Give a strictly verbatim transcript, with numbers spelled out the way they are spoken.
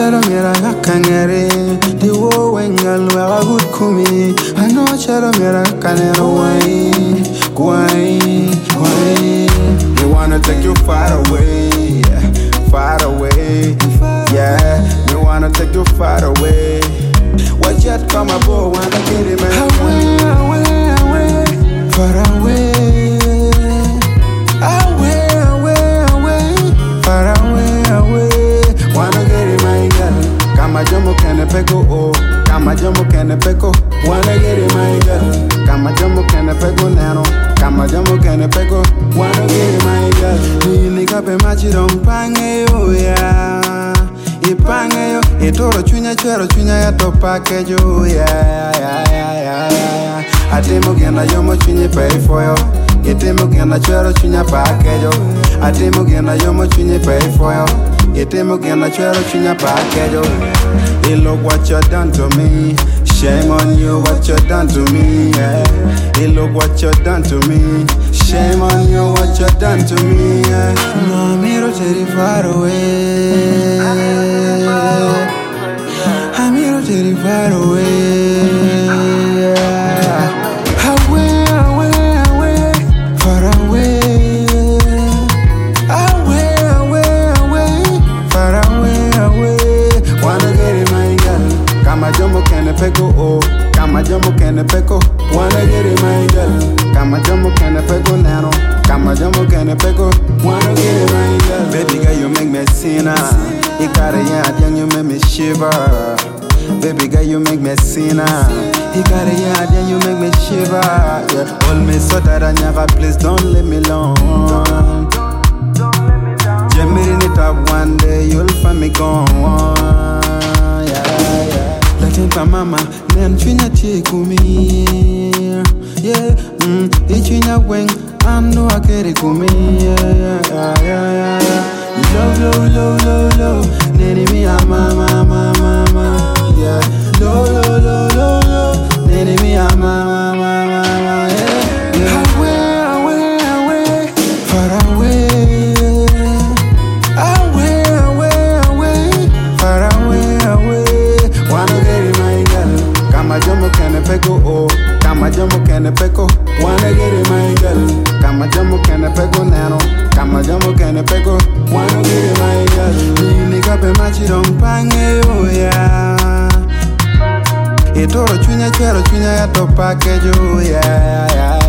chero mira kangere di wo wengal wa good kumi ano chero mira kanero wai wai wai they wanna take you far away far away yeah they wanna take you far away what yet come aboard wanna get it man away away away far away away away away far away away wanna get it my girl kama jomo kene peko oh kama jomo kene peko wanna get it my girl kama jomo kene peko nano kama jomo kene peko wanna get it my girl ni kape machi dong pange yo ya ipange yo itoro chunya chero chunya ya to package ya ya ya ya atemo gena yomo chunye pay for yo itemo gena chero chunya package atemo gena yomo chunye pay for yo itemo gena chero chunya package hey, look what you done to me. Shame on you, what you done to me. Yeah. Hey, look what you done to me. Shame on you, what you done to me. Yeah. No, me ro teri far away. I'm here to teri far away. Away, away, away, far away. Away, away, away, far away, away. Wanna get it, my girl. Kama jomo kene peko oh, kama jomo kene peko. Wanna get it, my girl. Kama jomo kene peko nano, kama jomo kene peko. Wanna get it, my girl. Baby girl, you make me sinner. You got a yard, young, you make me shiver. Baby girl, you make me sinner. You got a yard, young, you make me shiver. Yeah, hold me so that I never, please don't leave me alone. Jemming it up one day, you'll find me gone. Yeah, yeah. Latin pa mama, nen chunya tikumi. Yeah, mm, ichunya weng, ando akere kumi. Yeah, yeah, yeah, yeah. Low, low, low, low, low. Nene mi ama, mama, mama. Yeah, low, low, low, low, low. Nene mi ama, mama, mama. Yeah, yeah. Away, away, away, far away. Away, away, away, far away, away. Wanna get it, my girl. Kama jomo kene peko oh, kama jomo kene peko. Wanna get it, my girl. Kama jomo kene peko nano, kama jomo kene peko. Wanna get it, my girl. Ni kape machi dong pange oh yeah. Itoro chunya chero chunya ya to package oh yeah yeah.